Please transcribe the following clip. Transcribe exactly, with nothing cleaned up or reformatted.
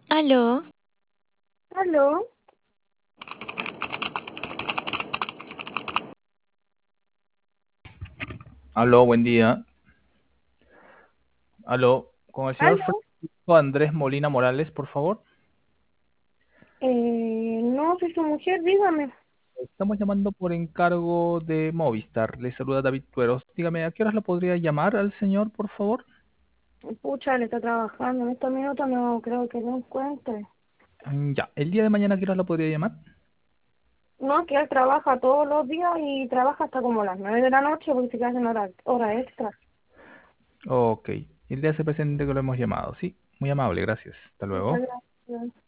Aló, Aló, aló, buen día. Aló, con el señor aló. Francisco Andrés Molina Morales, por favor. Eh, no, soy su mujer, dígame. Estamos llamando por encargo de Movistar. Le saluda David Tueros. Dígame, ¿a qué horas lo podría llamar al señor, por favor? Pucha, le está trabajando. En estos minutos no creo que lo encuentre. Mm, Ya, el día de mañana, ¿a qué horas lo podría llamar? No, que él trabaja todos los días y trabaja hasta como las nueve de la noche porque se queda en hora, hora extra. Ok, el día se presente que lo hemos llamado. Sí, muy amable, gracias. Hasta Muchas luego. gracias.